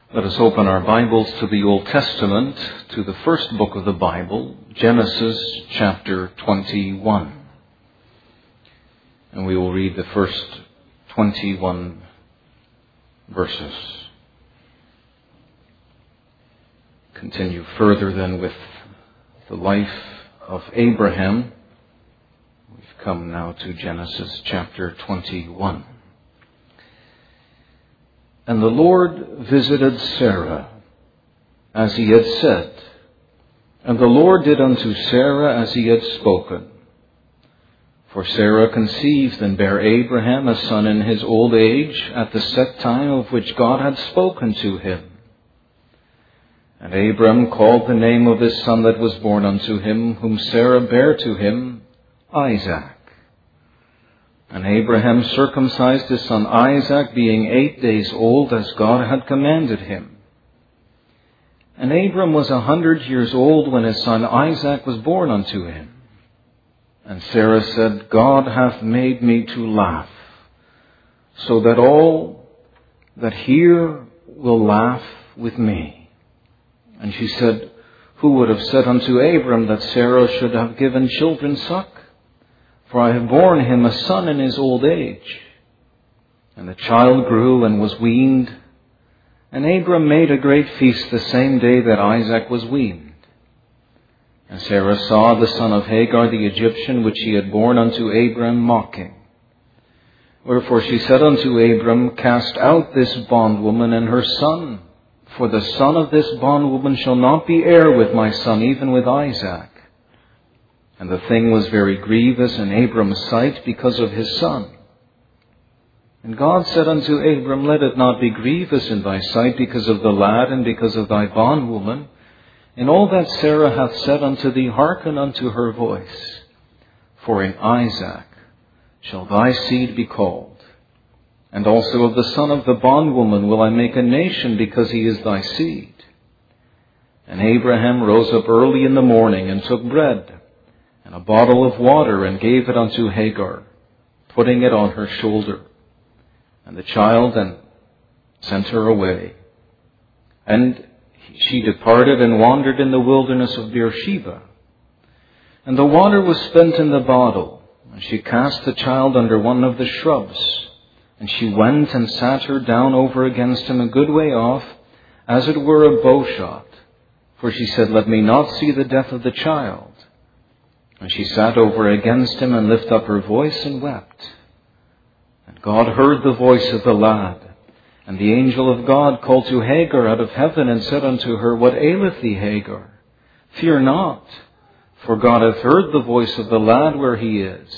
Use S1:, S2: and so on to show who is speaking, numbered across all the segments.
S1: Let us open our Bibles to the Old Testament, to the first book of the Bible, Genesis chapter 21. And we will read the first 21 verses. Continue further then with the life of Abraham. We've come now to Genesis chapter 21. And the Lord visited Sarah, as he had said, and the Lord did unto Sarah as he had spoken. For Sarah conceived and bare Abraham a son in his old age, at the set time of which God had spoken to him. And Abram called the name of his son that was born unto him, whom Sarah bare to him, Isaac. And Abraham circumcised his son Isaac, being 8 days old, as God had commanded him. And Abram was 100 years old when his son Isaac was born unto him. And Sarah said, God hath made me to laugh, so that all that hear will laugh with me. And she said, Who would have said unto Abram that Sarah should have given children suck? For I have borne him a son in his old age. And the child grew and was weaned. And Abram made a great feast the same day that Isaac was weaned. And Sarah saw the son of Hagar the Egyptian, which she had borne unto Abram, mocking. Wherefore she said unto Abram, Cast out this bondwoman and her son, for the son of this bondwoman shall not be heir with my son, even with Isaac. And the thing was very grievous in Abram's sight because of his son. And God said unto Abram, Let it not be grievous in thy sight because of the lad and because of thy bondwoman. In all that Sarah hath said unto thee, hearken unto her voice. For in Isaac shall thy seed be called. And also of the son of the bondwoman will I make a nation, because he is thy seed. And Abraham rose up early in the morning and took bread and a bottle of water, and gave it unto Hagar, putting it on her shoulder, and the child, and sent her away. And she departed and wandered in the wilderness of Beersheba. And the water was spent in the bottle, and she cast the child under one of the shrubs. And she went and sat her down over against him a good way off, as it were a bowshot. For she said, Let me not see the death of the child. And she sat over against him, and lifted up her voice, and wept. And God heard the voice of the lad. And the angel of God called to Hagar out of heaven, and said unto her, What aileth thee, Hagar? Fear not, for God hath heard the voice of the lad where he is.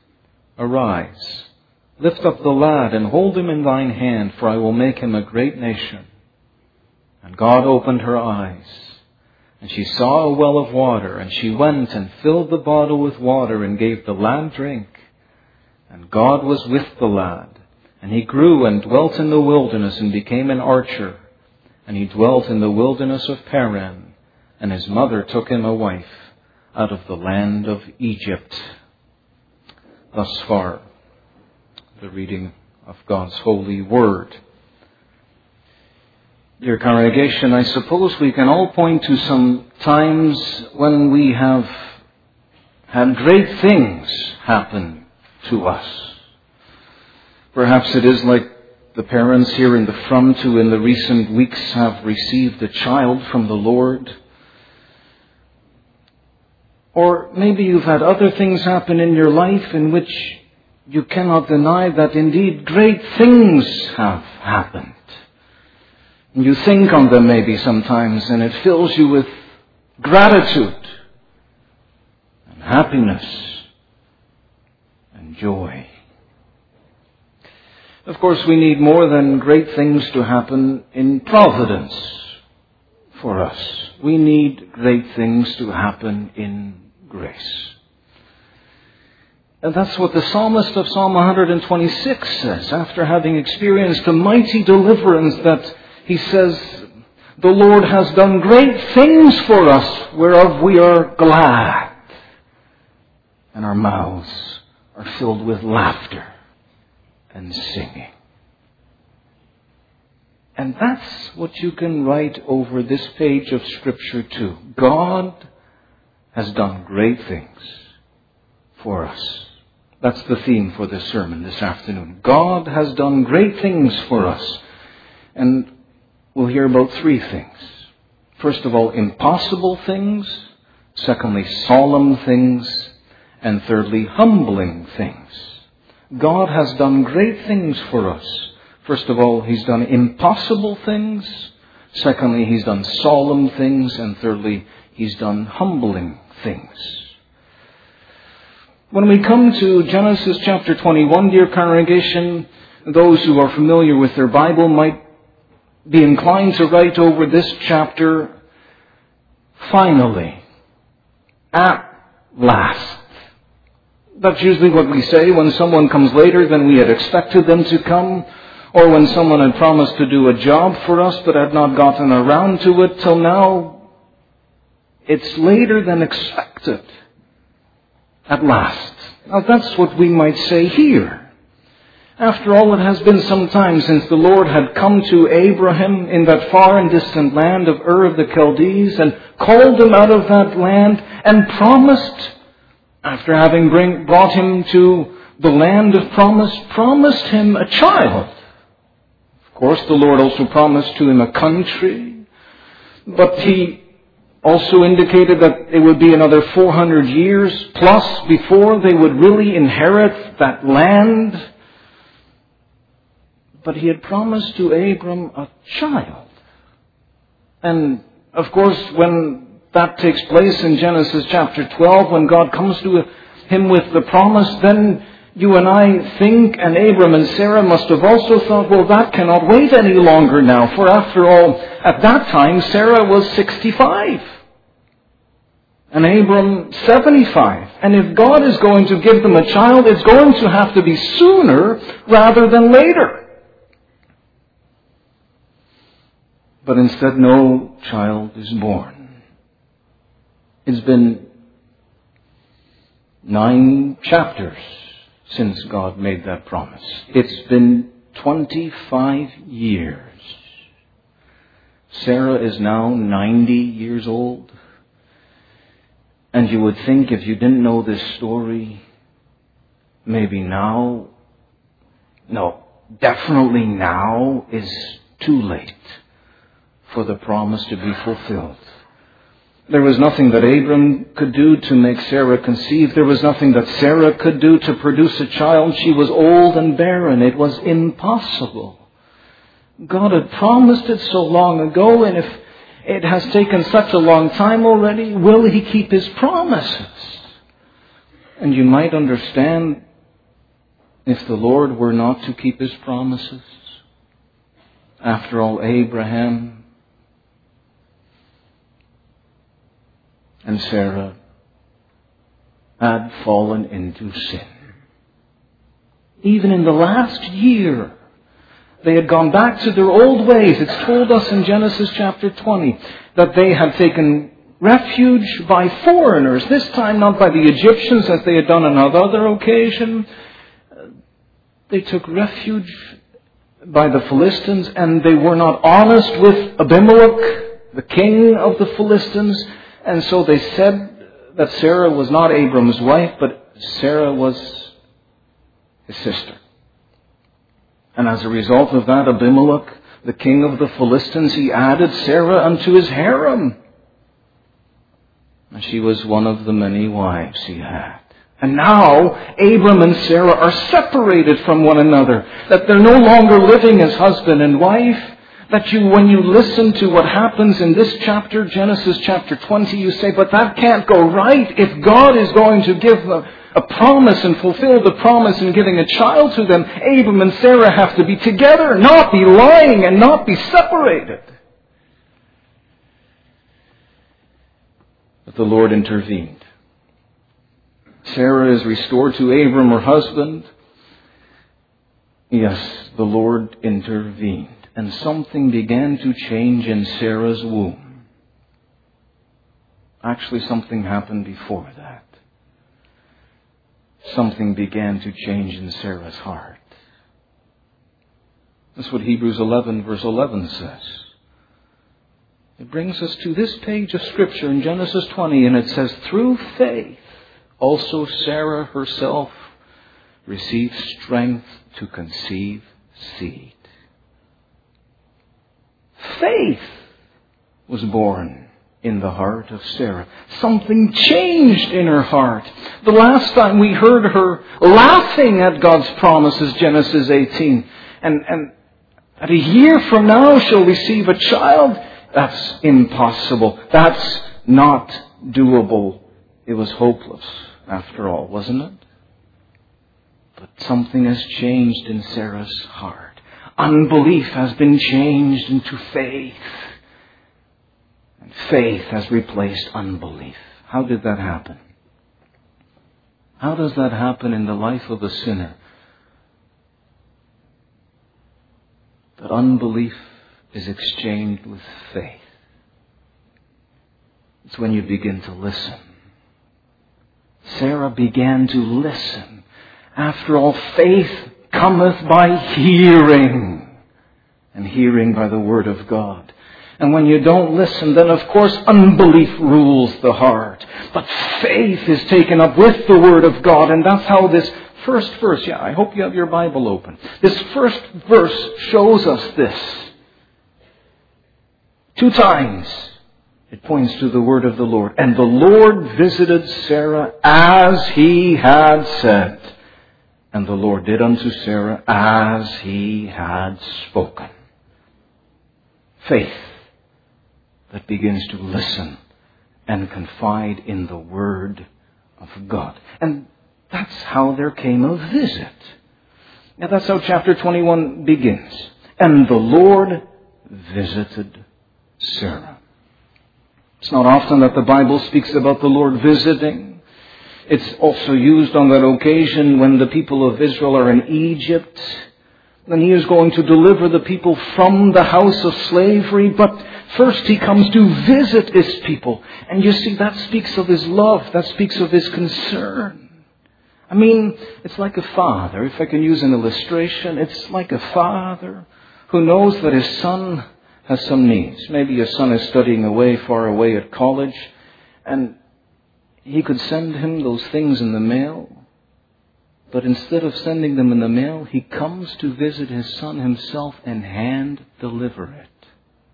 S1: Arise, lift up the lad, and hold him in thine hand, for I will make him a great nation. And God opened her eyes, and she saw a well of water, and she went and filled the bottle with water, and gave the lad drink. And God was with the lad, and he grew and dwelt in the wilderness, and became an archer. And he dwelt in the wilderness of Paran, and his mother took him a wife out of the land of Egypt. Thus far, the reading of God's holy word. Dear congregation, I suppose we can all point to some times when we have had great things happen to us. Perhaps it is like the parents here in the front who in the recent weeks have received a child from the Lord. Or maybe you've had other things happen in your life in which you cannot deny that indeed great things have happened. You think on them maybe sometimes, and it fills you with gratitude and happiness and joy. Of course, we need more than great things to happen in providence for us. We need great things to happen in grace. And that's what the psalmist of Psalm 126 says, after having experienced a mighty deliverance, that he says, The Lord has done great things for us, whereof we are glad. And our mouths are filled with laughter and singing. And that's what you can write over this page of Scripture too. God has done great things for us. That's the theme for this sermon this afternoon. God has done great things for us. And we'll hear about three things. First of all, impossible things. Secondly, solemn things. And thirdly, humbling things. God has done great things for us. First of all, He's done impossible things. Secondly, He's done solemn things. And thirdly, He's done humbling things. When we come to Genesis chapter 21, dear congregation, those who are familiar with their Bible might be inclined to write over this chapter, finally, at last. That's usually what we say when someone comes later than we had expected them to come, or when someone had promised to do a job for us but had not gotten around to it till now. It's later than expected. At last. Now that's what we might say here. After all, it has been some time since the Lord had come to Abraham in that far and distant land of Ur of the Chaldees and called him out of that land and promised, after having brought him to the land of promise, promised him a child. Of course, the Lord also promised to him a country, but He also indicated that it would be another 400 years plus before they would really inherit that land. But He had promised to Abram a child. And of course, when that takes place in Genesis chapter 12, when God comes to him with the promise, then you and I think, and Abram and Sarah must have also thought, well, that cannot wait any longer now. For after all, at that time, Sarah was 65. And Abram 75. And if God is going to give them a child, it's going to have to be sooner rather than later. But instead, no child is born. It's been 9 chapters since God made that promise. It's been 25 years. Sarah is now 90 years old. And you would think if you didn't know this story, maybe now, no, definitely now is too late for the promise to be fulfilled. There was nothing that Abram could do to make Sarah conceive. There was nothing that Sarah could do to produce a child. She was old and barren. It was impossible. God had promised it so long ago, and if it has taken such a long time already, will He keep His promises? And you might understand if the Lord were not to keep His promises. After all, Abraham and Sarah had fallen into sin. Even in the last year, they had gone back to their old ways. It's told us in Genesis chapter 20 that they had taken refuge by foreigners, this time not by the Egyptians as they had done on another occasion. They took refuge by the Philistines, and they were not honest with Abimelech, the king of the Philistines, and so they said that Sarah was not Abram's wife, but Sarah was his sister. And as a result of that, Abimelech, the king of the Philistines, he added Sarah unto his harem. And she was one of the many wives he had. And now, Abram and Sarah are separated from one another. That they're no longer living as husband and wife. That when you listen to what happens in this chapter, Genesis chapter 20, you say, but that can't go right. If God is going to give a promise and fulfill the promise in giving a child to them, Abram and Sarah have to be together, not be lying and not be separated. But the Lord intervened. Sarah is restored to Abram, her husband. Yes, the Lord intervened. And something began to change in Sarah's womb. Actually, something happened before that. Something began to change in Sarah's heart. That's what Hebrews 11 verse 11 says. It brings us to this page of Scripture in Genesis 20, and it says, through faith, also Sarah herself received strength to conceive seed. Faith was born in the heart of Sarah. Something changed in her heart. The last time we heard her laughing at God's promises, Genesis 18. And at a year from now she'll receive a child. That's impossible. That's not doable. It was hopeless after all, wasn't it? But something has changed in Sarah's heart. Unbelief has been changed into faith. And faith has replaced unbelief. How did that happen? How does that happen in the life of a sinner? That unbelief is exchanged with faith. It's when you begin to listen. Sarah began to listen. After all, faith cometh by hearing, and hearing by the Word of God. And when you don't listen, then of course unbelief rules the heart. But faith is taken up with the Word of God, and that's how this first verse, I hope you have your Bible open. This first verse shows us this. 2 times it points to the word of the Lord. And the Lord visited Sarah as he had said. And the Lord did unto Sarah as he had spoken. Faith that begins to listen and confide in the Word of God. And that's how there came a visit. Now that's how chapter 21 begins. And the Lord visited Sarah. It's not often that the Bible speaks about the Lord visiting. It's also used on that occasion when the people of Israel are in Egypt. Then he is going to deliver the people from the house of slavery. But first he comes to visit his people. And you see, that speaks of his love. That speaks of his concern. I mean, it's like a father. If I can use an illustration, it's like a father who knows that his son has some needs. Maybe his son is studying away, far away at college, and he could send him those things in the mail. But instead of sending them in the mail, he comes to visit his son himself and hand deliver it.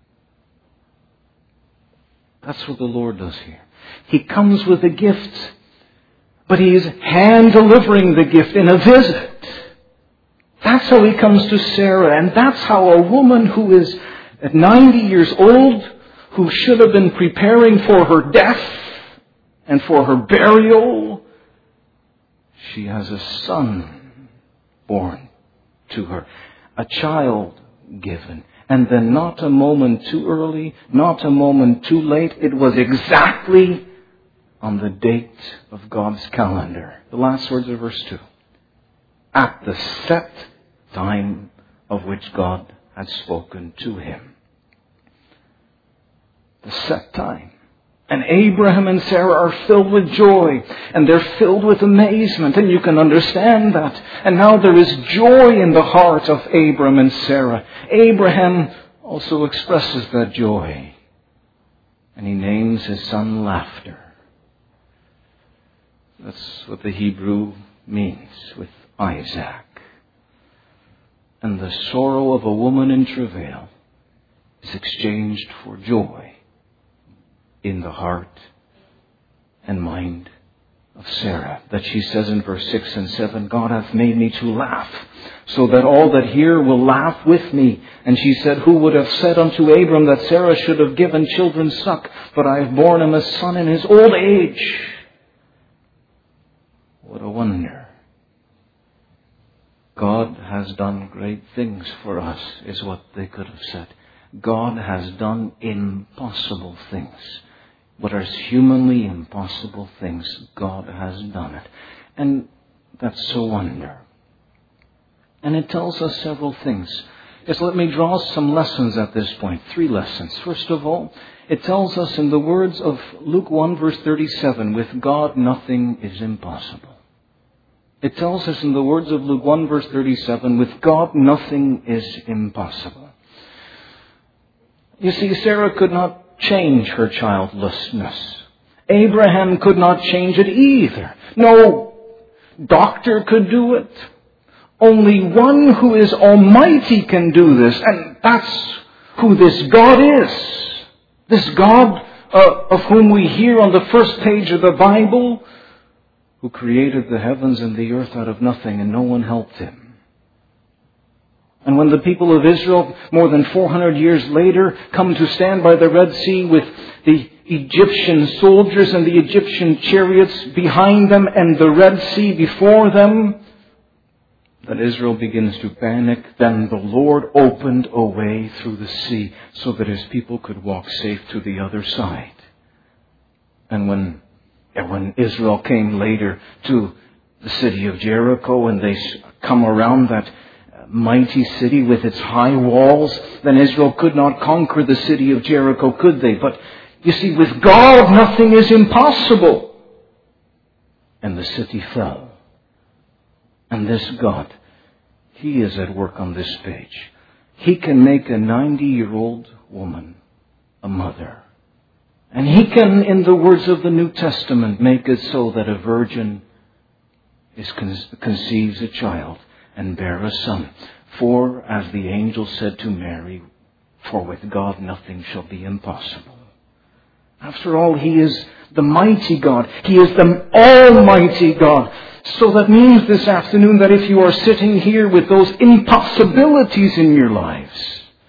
S1: That's what the Lord does here. He comes with a gift, but he is hand delivering the gift in a visit. That's how he comes to Sarah, and that's how a woman who is at 90 years old, who should have been preparing for her death and for her burial, she has a son born to her, a child given. And then not a moment too early, not a moment too late. It was exactly on the date of God's calendar. The last words of verse 2. At the set time of which God had spoken to him. The set time. And Abraham and Sarah are filled with joy. And they're filled with amazement. And you can understand that. And now there is joy in the heart of Abraham and Sarah. Abraham also expresses that joy. And he names his son Laughter. That's what the Hebrew means with Isaac. And the sorrow of a woman in travail is exchanged for joy in the heart and mind of Sarah. That she says in verse 6 and 7, God hath made me to laugh, so that all that hear will laugh with me. And she said, who would have said unto Abram that Sarah should have given children suck? But I have borne him a son in his old age. What a wonder. God has done great things for us, is what they could have said. God has done impossible things. What are humanly impossible things, God has done it. And that's a wonder. And it tells us several things. Yes, let me draw some lessons at this point. 3 lessons. First of all, it tells us in the words of Luke 1 verse 37, with God nothing is impossible. It tells us in the words of Luke 1 verse 37, with God nothing is impossible. You see, Sarah could not change her childlessness. Abraham could not change it either. No doctor could do it. Only one who is almighty can do this, and that's who this God is. This God of whom we hear on the first page of the Bible, who created the heavens and the earth out of nothing, and no one helped him. And when the people of Israel, more than 400 years later, come to stand by the Red Sea with the Egyptian soldiers and the Egyptian chariots behind them and the Red Sea before them, that Israel begins to panic, then the Lord opened a way through the sea so that His people could walk safe to the other side. And when Israel came later to the city of Jericho and they come around that mighty city with its high walls, then Israel could not conquer the city of Jericho, could they? But you see, with God nothing is impossible. And the city fell. And this God, He is at work on this page. He can make a 90-year-old woman a mother. And He can, in the words of the New Testament, make it so that a virgin conceives a child and bear a son. For, as the angel said to Mary, for with God nothing shall be impossible. After all, He is the mighty God. He is the almighty God. So that means this afternoon that if you are sitting here with those impossibilities in your lives,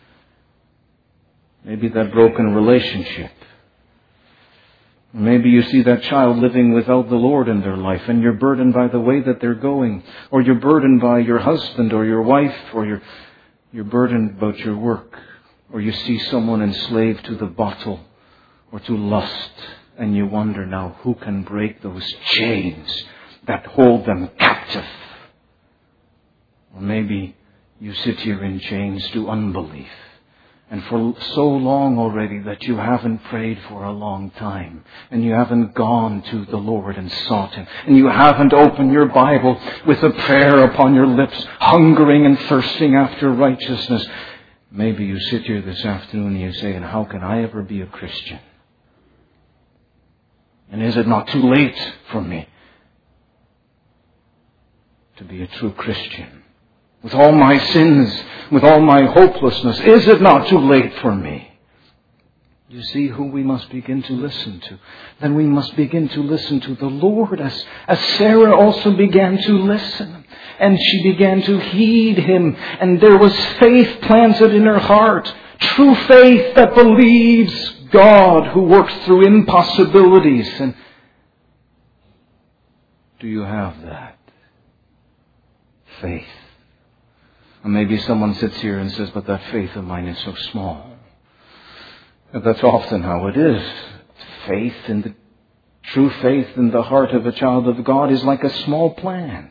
S1: maybe that broken relationship, maybe you see that child living without the Lord in their life and you're burdened by the way that they're going, or you're burdened by your husband or your wife, or you're burdened about your work, or you see someone enslaved to the bottle or to lust, and you wonder now who can break those chains that hold them captive. Or maybe you sit here in chains to unbelief. And for so long already that you haven't prayed for a long time. And you haven't gone to the Lord and sought Him. And you haven't opened your Bible with a prayer upon your lips, hungering and thirsting after righteousness. Maybe you sit here this afternoon and you say, and how can I ever be a Christian? And is it not too late for me to be a true Christian? With all my sins, with all my hopelessness, is it not too late for me? You see who we must begin to listen to. Then we must begin to listen to the Lord as Sarah also began to listen. And she began to heed Him. And there was faith planted in her heart. True faith that believes God who works through impossibilities. And do you have that? Faith. And maybe someone sits here and says, but that faith of mine is so small. And that's often how it is. True faith in the heart of a child of God is like a small plant.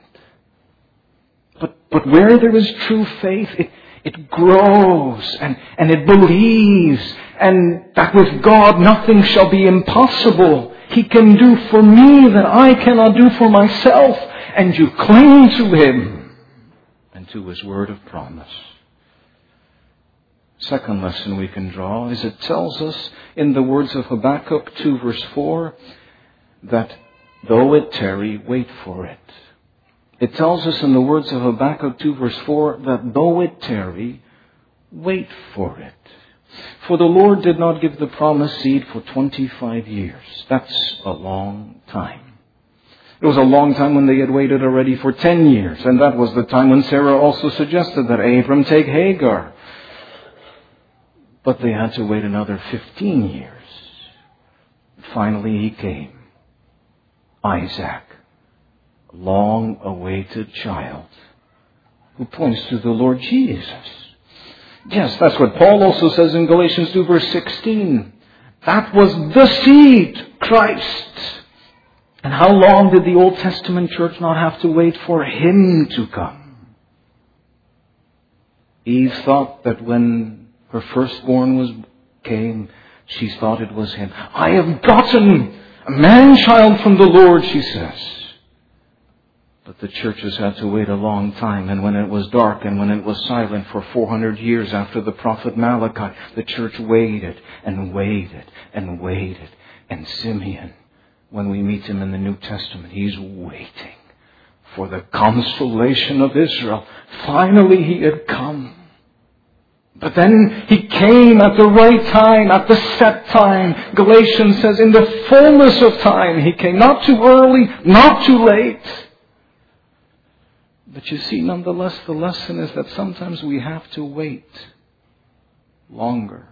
S1: But where there is true faith, it grows and it believes, and that with God nothing shall be impossible. He can do for me that I cannot do for myself. And you cling to Him and to His word of promise. Second lesson we can draw is it tells us in the words of Habakkuk 2 verse 4 that though it tarry, wait for it. It tells us in the words of Habakkuk 2 verse 4 that though it tarry, wait for it. For the Lord did not give the promised seed for 25 years. That's a long time. It was a long time when they had waited already for 10 years. And that was the time when Sarah also suggested that Abram take Hagar. But they had to wait another 15 years. Finally he came. Isaac, a long-awaited child, who points to the Lord Jesus. Yes, that's what Paul also says in Galatians 2 verse 16. That was the seed, Christ. And how long did the Old Testament church not have to wait for Him to come? Eve thought that when her firstborn came, she thought it was Him. I have gotten a man-child from the Lord, she says. But the church has had to wait a long time, and when it was dark and when it was silent for 400 years after the prophet Malachi, the church waited and waited and waited. And Simeon, when we meet him in the New Testament, he's waiting for the consolation of Israel. Finally he had come. But then he came at the right time, at the set time. Galatians says in the fullness of time he came. Not too early, not too late. But you see, nonetheless, the lesson is that sometimes we have to wait longer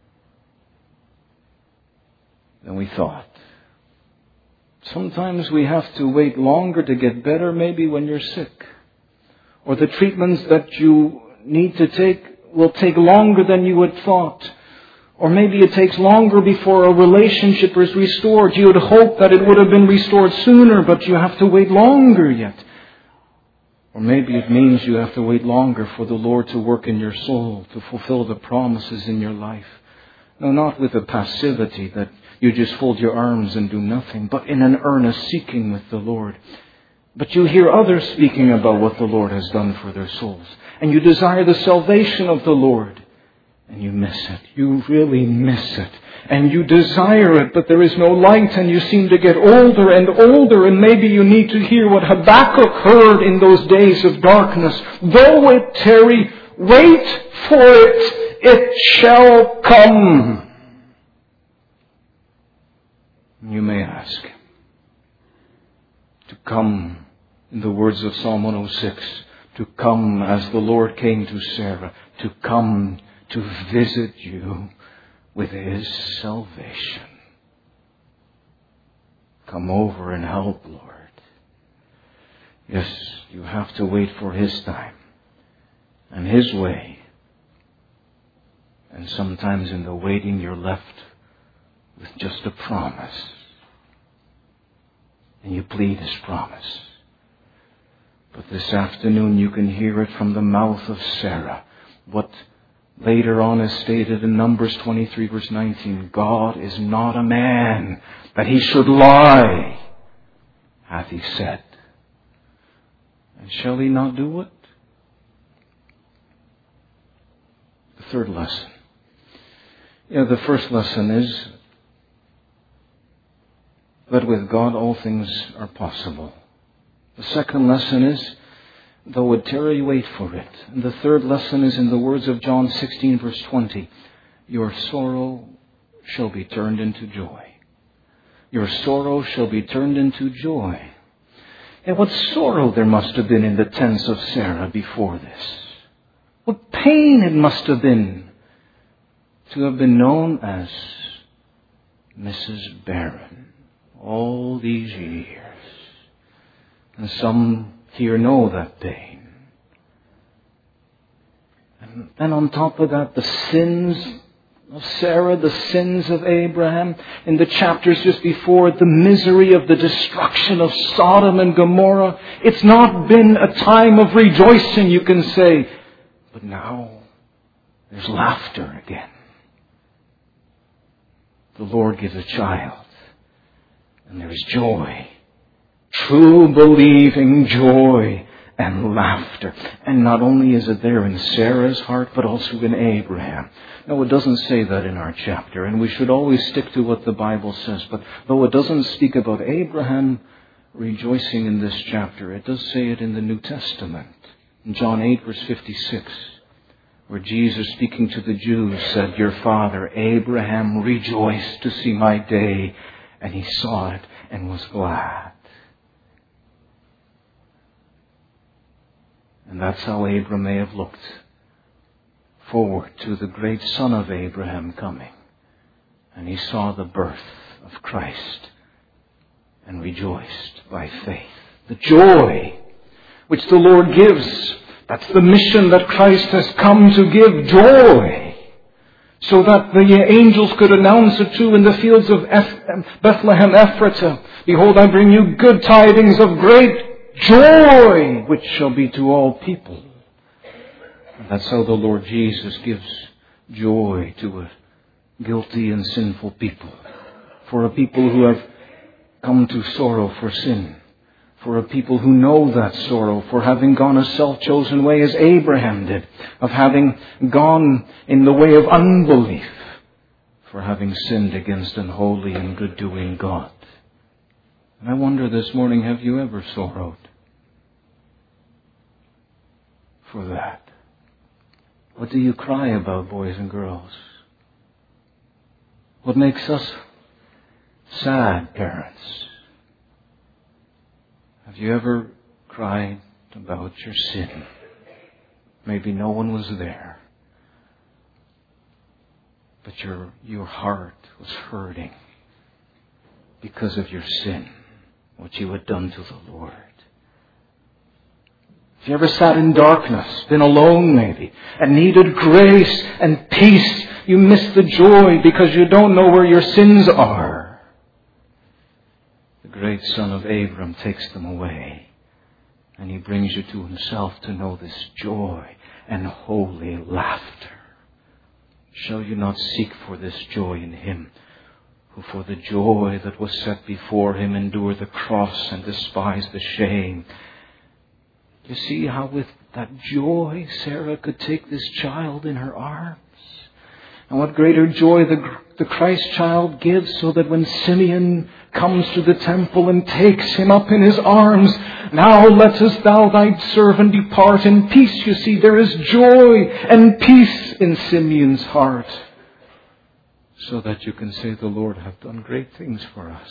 S1: than we thought. Sometimes we have to wait longer to get better, maybe when you're sick. Or the treatments that you need to take will take longer than you had thought. Or maybe it takes longer before a relationship is restored. You would hope that it would have been restored sooner, but you have to wait longer yet. Or maybe it means you have to wait longer for the Lord to work in your soul, to fulfill the promises in your life. No, not with a passivity that you just fold your arms and do nothing, but in an earnest seeking with the Lord. But you hear others speaking about what the Lord has done for their souls. And you desire the salvation of the Lord. And you miss it. You really miss it. And you desire it, but there is no light, and you seem to get older and older, and maybe you need to hear what Habakkuk heard in those days of darkness. Though it tarry, wait for it, it shall come. You may ask, to come, in the words of Psalm 106, to come as the Lord came to Sarah, to come to visit you with His salvation. Come over and help, Lord. Yes, you have to wait for His time and His way. And sometimes in the waiting you're left with just a promise. And you plead His promise. But this afternoon you can hear it from the mouth of Sarah. What later on is stated in Numbers 23 verse 19. God is not a man that He should lie, hath He said. And shall He not do it? The third lesson. The first lesson is that with God all things are possible. The second lesson is, though it tarry, wait for it. And the third lesson is in the words of John 16 verse 20. Your sorrow shall be turned into joy. Your sorrow shall be turned into joy. And what sorrow there must have been in the tents of Sarah before this. What pain it must have been to have been known as Mrs. Barron all these years. And some here know that pain. And then on top of that, the sins of Sarah, the sins of Abraham. In the chapters just before, the misery of the destruction of Sodom and Gomorrah. It's not been a time of rejoicing, you can say. But now, there's laughter again. The Lord gives a child. And there's joy. True believing joy and laughter. And not only is it there in Sarah's heart, but also in Abraham. No, it doesn't say that in our chapter. And we should always stick to what the Bible says. But though it doesn't speak about Abraham rejoicing in this chapter, it does say it in the New Testament. In John 8 verse 56. Where Jesus, speaking to the Jews, said, your father Abraham rejoiced to see my day, and he saw it and was glad. And that's how Abram may have looked forward to the great son of Abraham coming. And he saw the birth of Christ and rejoiced by faith. The joy which the Lord gives. That's the mission that Christ has come to give, joy. So that the angels could announce it too in the fields of Bethlehem Ephratah. Behold, I bring you good tidings of great joy, which shall be to all people. And that's how the Lord Jesus gives joy to a guilty and sinful people. For a people who have come to sorrow for sin. for a people who know that sorrow, for having gone a self-chosen way as Abraham did, of having gone in the way of unbelief, for having sinned against an holy and good-doing God. And I wonder this morning, have you ever sorrowed for that? What do you cry about, boys and girls? What makes us sad, parents? Have you ever cried about your sin? Maybe no one was there, but your heart was hurting because of your sin, what you had done to the Lord. Have you ever sat in darkness, been alone maybe, and needed grace and peace? You miss the joy because you don't know where your sins are. The great Son of Abram takes them away, and He brings you to Himself to know this joy and holy laughter. Shall you not seek for this joy in Him, who for the joy that was set before Him endured the cross and despised the shame? You see how with that joy Sarah could take this child in her arms? And what greater joy the Christ child gives, so that when Simeon comes to the temple and takes Him up in his arms, now lettest thou thy servant depart in peace. You see, there is joy and peace in Simeon's heart, so that you can say, the Lord hath done great things for us.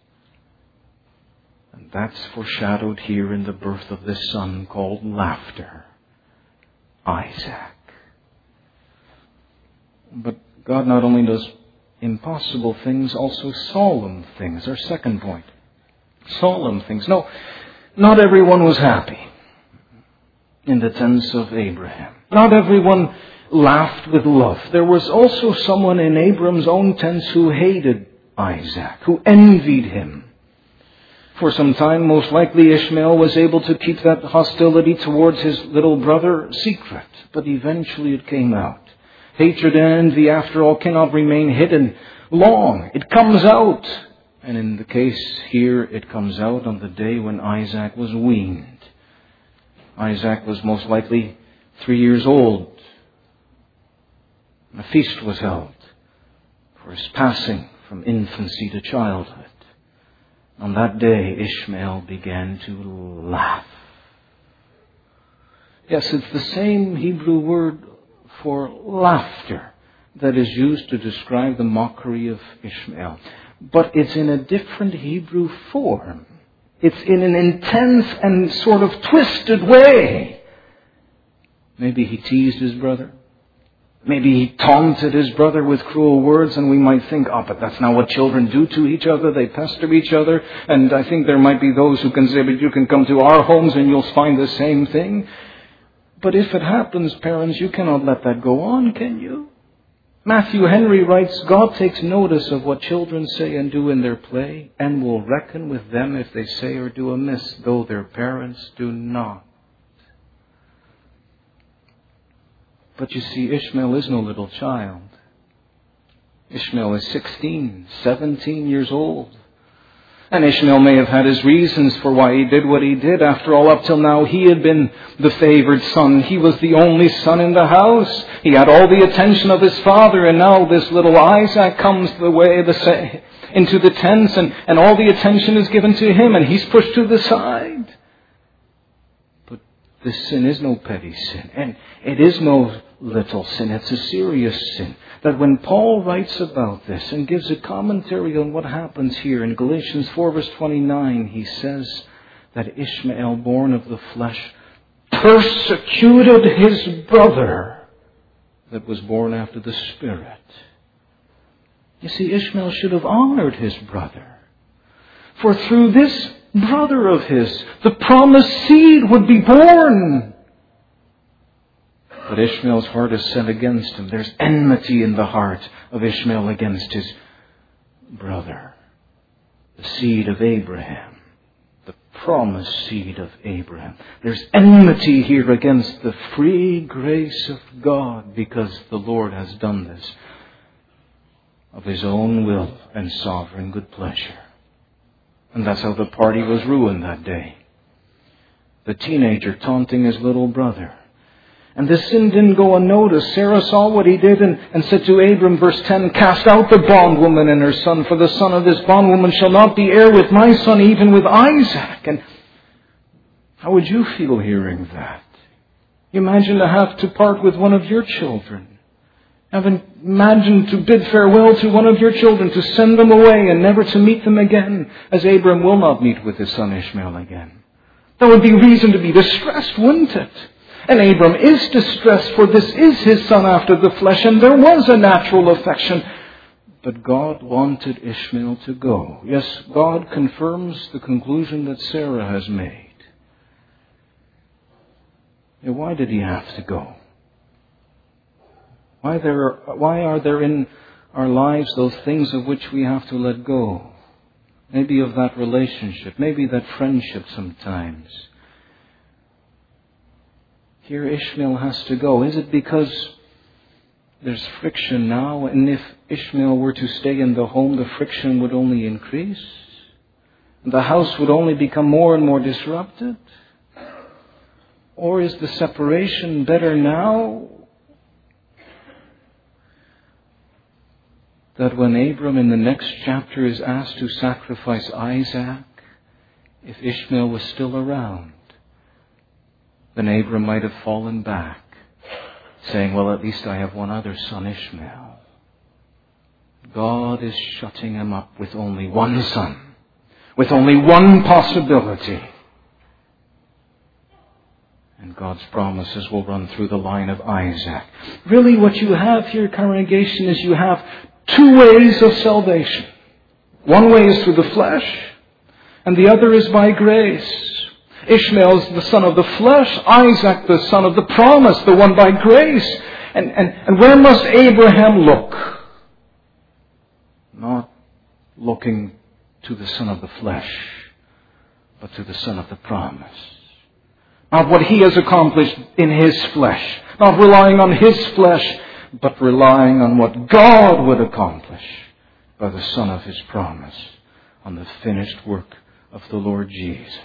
S1: And that's foreshadowed here in the birth of this son called laughter, Isaac. But God not only does impossible things, also solemn things. Our second point. Solemn things. No, not everyone was happy in the tents of Abraham. Not everyone laughed with love. There was also someone in Abram's own tents who hated Isaac, who envied him. For some time, most likely, Ishmael was able to keep that hostility towards his little brother secret. But eventually it came out. Hatred and envy, after all, cannot remain hidden long. It comes out. And in the case here, it comes out on the day when Isaac was weaned. Isaac was most likely 3 years old. And a feast was held for his passing from infancy to childhood. On that day, Ishmael began to laugh. Yes, it's the same Hebrew word for laughter that is used to describe the mockery of Ishmael. But it's in a different Hebrew form. It's in an intense and sort of twisted way. Maybe he teased his brother. Maybe he taunted his brother with cruel words, and we might think, but that's not what children do to each other. They pester each other. And I think there might be those who can say, but you can come to our homes and you'll find the same thing. But if it happens, parents, you cannot let that go on, can you? Matthew Henry writes, God takes notice of what children say and do in their play, and will reckon with them if they say or do amiss, though their parents do not. But you see, Ishmael is no little child. Ishmael is 16, 17 years old. And Ishmael may have had his reasons for why he did what he did. After all, up till now, he had been the favored son. He was the only son in the house. He had all the attention of his father. And now this little Isaac comes into the tents, and all the attention is given to him, and he's pushed to the side. But this sin is no petty sin. And it is no little sin. It's a serious sin. That when Paul writes about this and gives a commentary on what happens here in Galatians 4 verse 29, he says that Ishmael, born of the flesh, persecuted his brother that was born after the Spirit. You see, Ishmael should have honored his brother. For through this brother of his, the promised seed would be born. But Ishmael's heart is set against him. There's enmity in the heart of Ishmael against his brother. The seed of Abraham. The promised seed of Abraham. There's enmity here against the free grace of God, because the Lord has done this of His own will and sovereign good pleasure. And that's how the party was ruined that day. The teenager taunting his little brother. And this sin didn't go unnoticed. Sarah saw what he did and said to Abram, verse 10, "Cast out the bondwoman and her son, for the son of this bondwoman shall not be heir with my son, even with Isaac." And how would you feel hearing that? You imagine to have to part with one of your children. Imagine to bid farewell to one of your children, to send them away and never to meet them again, as Abram will not meet with his son Ishmael again. That would be reason to be distressed, wouldn't it? And Abram is distressed, for this is his son after the flesh, and there was a natural affection. But God wanted Ishmael to go. Yes, God confirms the conclusion that Sarah has made. And why did he have to go? Why are there in our lives those things of which we have to let go? Maybe of that relationship, maybe that friendship sometimes. Here Ishmael has to go. Is it because there's friction now, and if Ishmael were to stay in the home, the friction would only increase? The house would only become more and more disrupted? Or is the separation better now? That when Abram in the next chapter is asked to sacrifice Isaac, if Ishmael was still around, then Abram might have fallen back, saying, "Well, at least I have one other son, Ishmael." God is shutting him up with only one son, with only one possibility. And God's promises will run through the line of Isaac. Really what you have here, congregation, is you have two ways of salvation. One way is through the flesh, and the other is by grace. Ishmael is the son of the flesh, Isaac the son of the promise, the one by grace. And where must Abraham look? Not looking to the son of the flesh, but to the son of the promise. Not what he has accomplished in his flesh, not relying on his flesh, but relying on what God would accomplish by the Son of His promise, on the finished work of the Lord Jesus.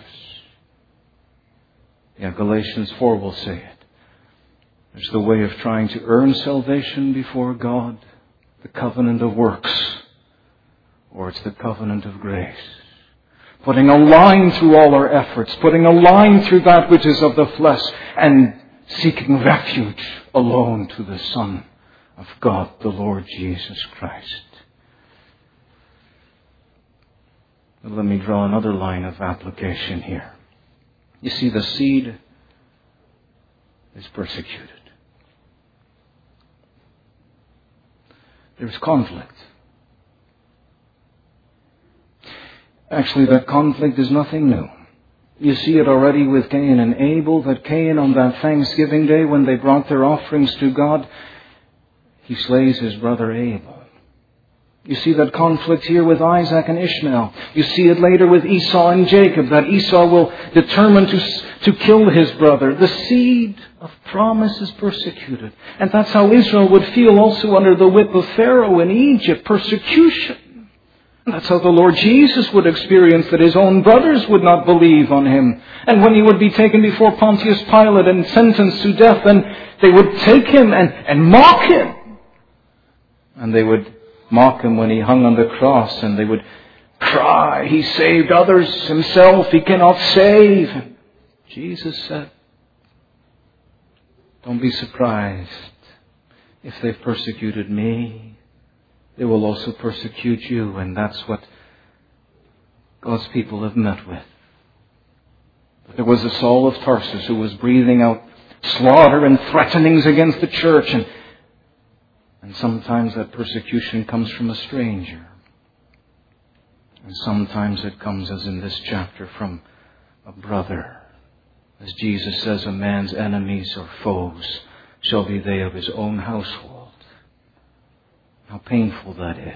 S1: Yeah, Galatians 4 will say it. There's the way of trying to earn salvation before God, the covenant of works, or it's the covenant of grace. Putting a line through all our efforts, putting a line through that which is of the flesh, and seeking refuge alone to the Son of God, the Lord Jesus Christ. But let me draw another line of application here. You see, the seed is persecuted. There's conflict. Actually, that conflict is nothing new. You see it already with Cain and Abel, that Cain on that Thanksgiving day when they brought their offerings to God, he slays his brother Abel. You see that conflict here with Isaac and Ishmael. You see it later with Esau and Jacob, that Esau will determine to kill his brother. The seed of promise is persecuted. And that's how Israel would feel also under the whip of Pharaoh in Egypt, persecution. And that's how the Lord Jesus would experience that his own brothers would not believe on him. And when he would be taken before Pontius Pilate and sentenced to death, then they would take him and mock him. And they would mock him when he hung on the cross, and they would cry, "He saved others, himself he cannot save." And Jesus said, "Don't be surprised. If they've persecuted me, they will also persecute you." And that's what God's people have met with. But there was a Saul of Tarsus who was breathing out slaughter and threatenings against the church, and sometimes that persecution comes from a stranger. And sometimes it comes, as in this chapter, from a brother. As Jesus says, a man's enemies or foes shall be they of his own household. How painful that is.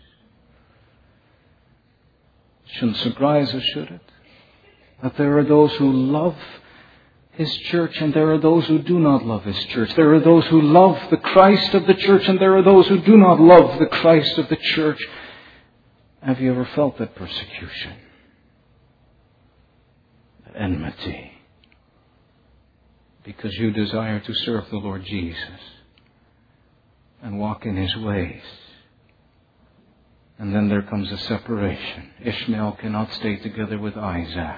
S1: It shouldn't surprise us, should it? That there are those who love His church, and there are those who do not love His church. There are those who love the Christ of the church, and there are those who do not love the Christ of the church. Have you ever felt that persecution? enmity. Because you desire to serve the Lord Jesus and walk in His ways. And then there comes a separation. Ishmael cannot stay together with Isaac.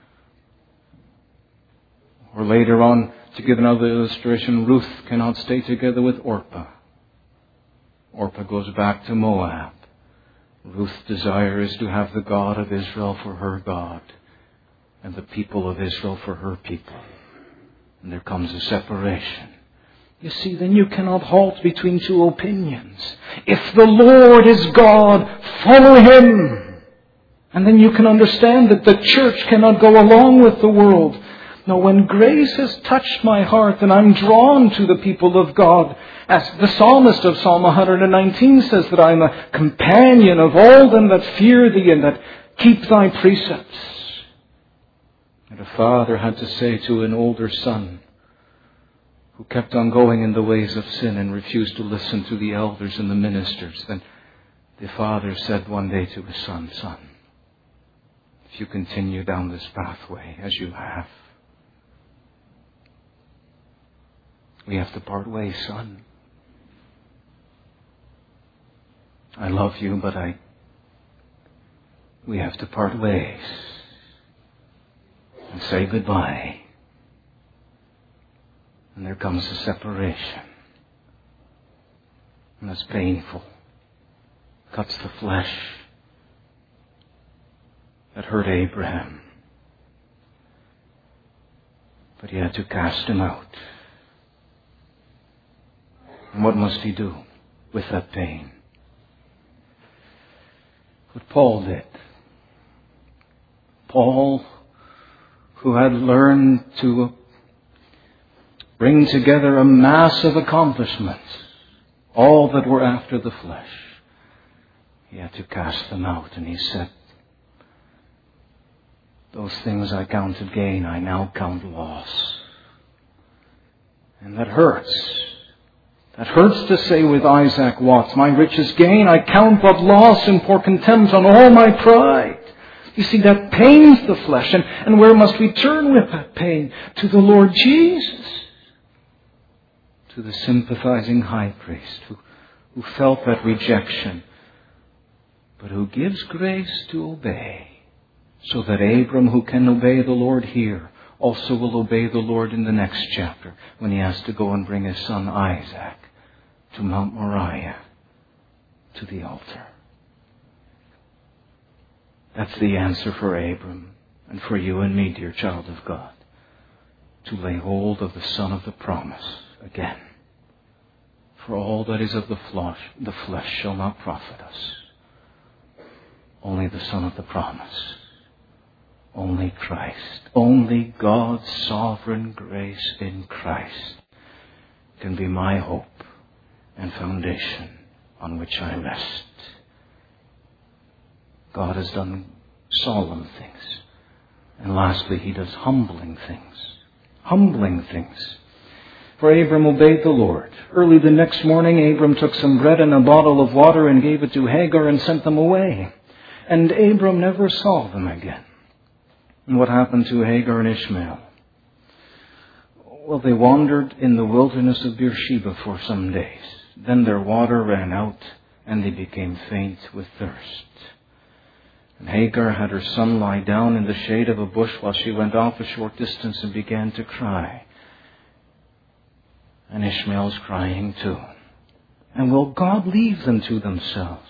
S1: Or later on, to give another illustration, Ruth cannot stay together with Orpah. Orpah goes back to Moab. Ruth's desire is to have the God of Israel for her God and the people of Israel for her people. And there comes a separation. You see, then you cannot halt between two opinions. If the Lord is God, follow Him. And then you can understand that the church cannot go along with the world. Now, when grace has touched my heart and I'm drawn to the people of God, as the psalmist of Psalm 119 says that I'm a companion of all them that fear Thee and that keep Thy precepts. And a father had to say to an older son who kept on going in the ways of sin and refused to listen to the elders and the ministers, then the father said one day to his son, "Son, if you continue down this pathway as you have, we have to part ways, son. I love you, but we have to part ways and say goodbye." And there comes a separation. And it's painful. Cuts the flesh. That hurt Abraham. But he had to cast him out. And what must he do with that pain? What Paul did. Paul, who had learned to bring together a mass of accomplishments, all that were after the flesh, he had to cast them out. And he said, "Those things I counted gain, I now count loss." And that hurts. That hurts to say with Isaac Watts, "My richest gain I count but loss and pour contempt on all my pride." You see, that pains the flesh. And where must we turn with that pain? To the Lord Jesus. To the sympathizing high priest who felt that rejection, but who gives grace to obey, so that Abram, who can obey the Lord here, also will obey the Lord in the next chapter when he has to go and bring his son Isaac to Mount Moriah, to the altar. That's the answer for Abram and for you and me, dear child of God, to lay hold of the Son of the promise again. For all that is of the flesh shall not profit us. Only the Son of the promise. Only Christ. Only God's sovereign grace in Christ can be my hope and foundation on which I rest. God has done solemn things. And lastly, He does humbling things. Humbling things. For Abram obeyed the Lord. Early the next morning, Abram took some bread and a bottle of water and gave it to Hagar and sent them away. And Abram never saw them again. And what happened to Hagar and Ishmael? Well, they wandered in the wilderness of Beersheba for some days. Then their water ran out and they became faint with thirst. And Hagar had her son lie down in the shade of a bush while she went off a short distance and began to cry. And Ishmael's crying too. And will God leave them to themselves?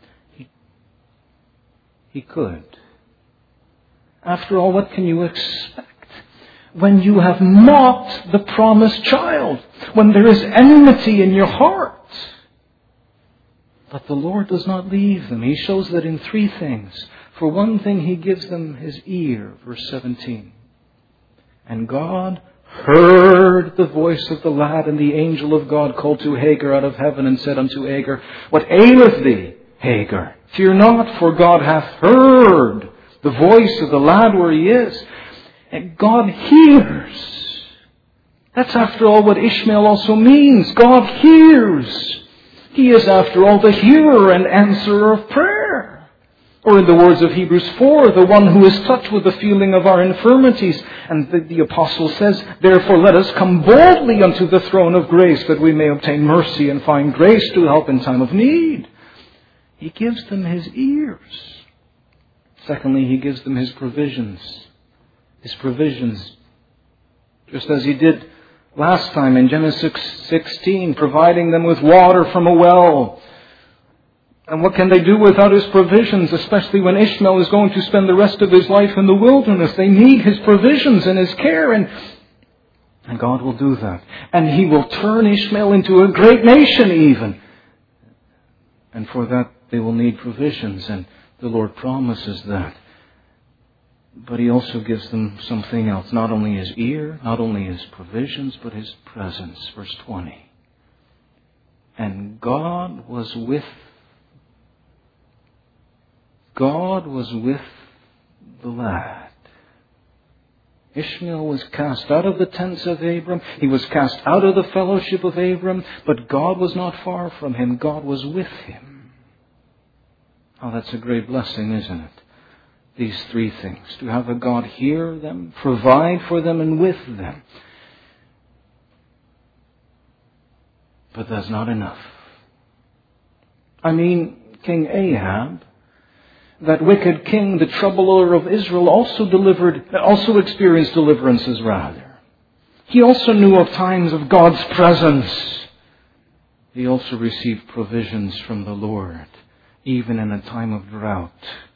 S1: He could. After all, what can you expect when you have mocked the promised child? When there is enmity in your heart? But the Lord does not leave them. He shows that in three things. For one thing, He gives them His ear, verse 17. And God heard the voice of the lad, and the angel of God called to Hagar out of heaven and said unto Hagar, What aileth thee, Hagar? Fear not, for God hath heard the voice of the lad where he is. And God hears. That's after all what Ishmael also means. God hears. He is after all the hearer and answerer of prayer. Or in the words of Hebrews 4, the one who is touched with the feeling of our infirmities. And the apostle says, therefore let us come boldly unto the throne of grace, that we may obtain mercy and find grace to help in time of need. He gives them his ears. Secondly, he gives them his provisions. His provisions. Just as he did last time in Genesis 16, providing them with water from a well. And what can they do without his provisions, especially when Ishmael is going to spend the rest of his life in the wilderness? They need his provisions and his care, and God will do that. And he will turn Ishmael into a great nation even. And for that they will need provisions, and the Lord promises that. But he also gives them something else. Not only his ear, not only his provisions, but his presence. Verse 20. And God was with the lad. Ishmael was cast out of the tents of Abram. He was cast out of the fellowship of Abram. But God was not far from him. God was with him. Oh, that's a great blessing, isn't it? These three things. To have a God hear them, provide for them, and with them. But that's not enough. I mean, King Ahab, that wicked king, the troubler of Israel, also experienced deliverances rather. He also knew of times of God's presence. He also received provisions from the Lord, even in a time of drought.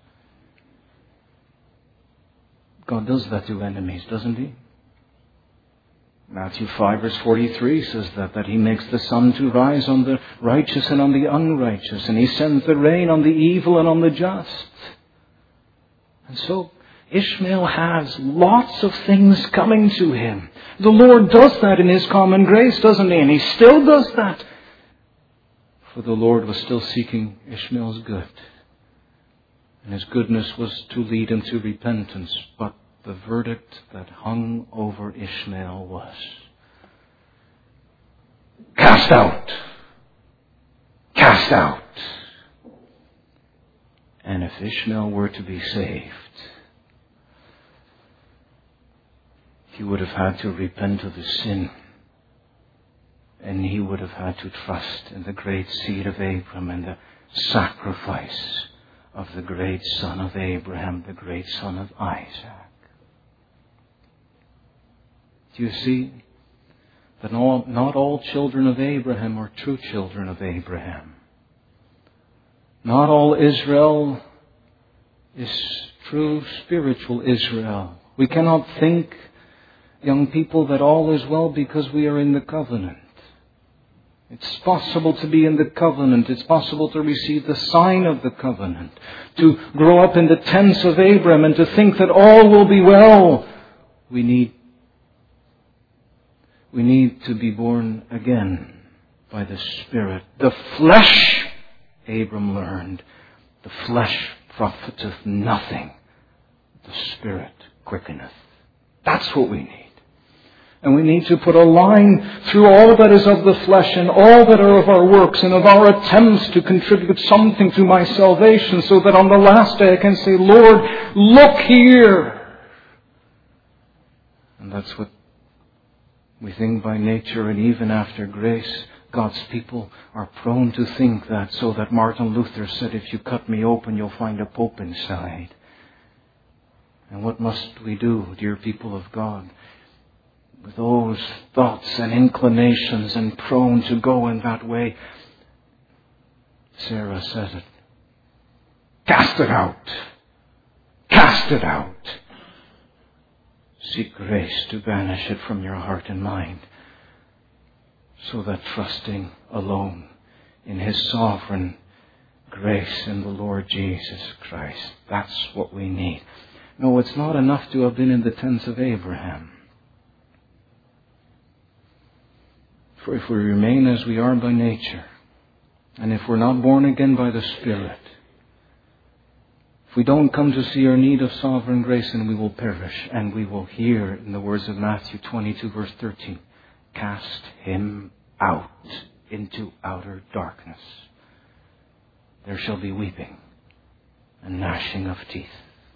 S1: God does that to enemies, doesn't he? Matthew 5 verse 43 says that he makes the sun to rise on the righteous and on the unrighteous, and he sends the rain on the evil and on the just. And so Ishmael has lots of things coming to him. The Lord does that in his common grace, doesn't he? And he still does that. For the Lord was still seeking Ishmael's good. And his goodness was to lead him to repentance. But the verdict that hung over Ishmael was, cast out. Cast out. And if Ishmael were to be saved, he would have had to repent of his sin. And he would have had to trust in the great seed of Abraham and the sacrifice of the great son of Abraham, the great son of Isaac. Do you see that not all children of Abraham are true children of Abraham? Not all Israel is true spiritual Israel. We cannot think, young people, that all is well because we are in the covenant. It's possible to be in the covenant. It's possible to receive the sign of the covenant. To grow up in the tents of Abraham and to think that all will be well. We need to be born again by the Spirit. The flesh, Abram learned, the flesh profiteth nothing. The Spirit quickeneth. That's what we need. And we need to put a line through all that is of the flesh and all that are of our works and of our attempts to contribute something to my salvation, so that on the last day I can say, Lord, look here. And that's what we think by nature, and even after grace, God's people are prone to think that, so that Martin Luther said, if you cut me open, you'll find a pope inside. And what must we do, dear people of God, with those thoughts and inclinations and prone to go in that way? Sarah said it. Cast it out. Cast it out. Seek grace to banish it from your heart and mind, so that trusting alone in His sovereign grace in the Lord Jesus Christ, that's what we need. No, it's not enough to have been in the tents of Abraham. For if we remain as we are by nature, and if we're not born again by the Spirit, if we don't come to see our need of sovereign grace, then we will perish, and we will hear, in the words of Matthew 22 verse 13, cast him out into outer darkness. There shall be weeping and gnashing of teeth.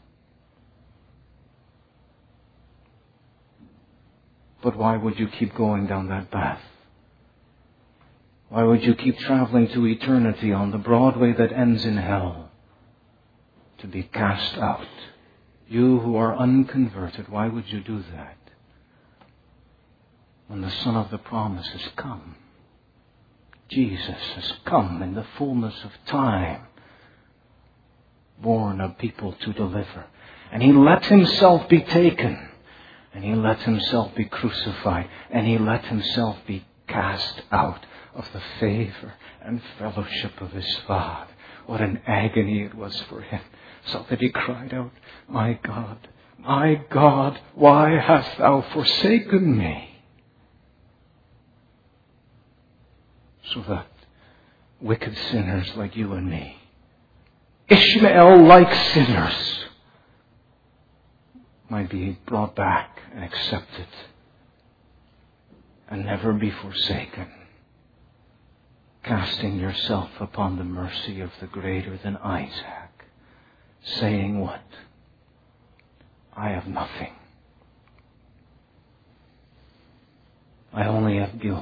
S1: But why would you keep going down that path? Why would you keep traveling to eternity on the broad way that ends in hell? To be cast out. You who are unconverted, why would you do that? When the Son of the promise has come. Jesus has come in the fullness of time, born a people to deliver. And He let Himself be taken, and He let Himself be crucified, and He let Himself be cast out of the favor and fellowship of His Father. What an agony it was for Him, so that He cried out, my God, why hast Thou forsaken me? So that wicked sinners like you and me, Ishmael-like sinners, might be brought back and accepted and never be forsaken, casting yourself upon the mercy of the greater than Isaac, saying what? I have nothing. I only have guilt.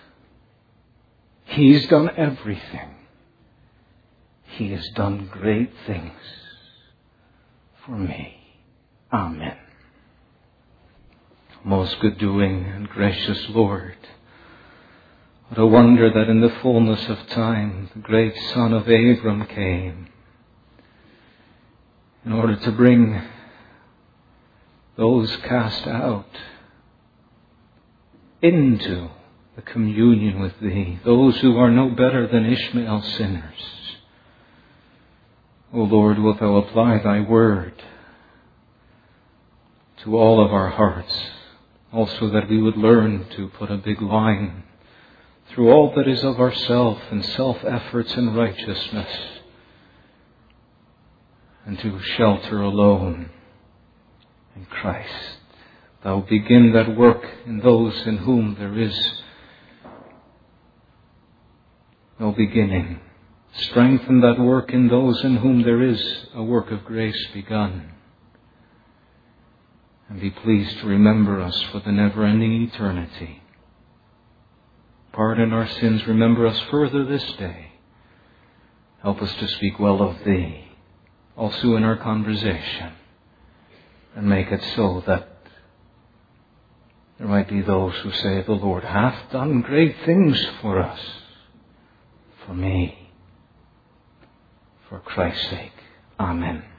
S1: He's done everything. He has done great things for me. Amen. Most good-doing and gracious Lord, what a wonder that in the fullness of time the great son of Abram came in order to bring those cast out into the communion with Thee, those who are no better than Ishmael sinners. O Lord, wilt Thou apply Thy word to all of our hearts, also that we would learn to put a big line through all that is of ourself and self-efforts and righteousness, and to shelter alone in Christ. Thou begin that work in those in whom there is no beginning. Strengthen that work in those in whom there is a work of grace begun. And be pleased to remember us for the never-ending eternity. Pardon our sins. Remember us further this day. Help us to speak well of Thee, also in our conversation. And make it so that there might be those who say, the Lord hath done great things for us. For me, for Christ's sake. Amen.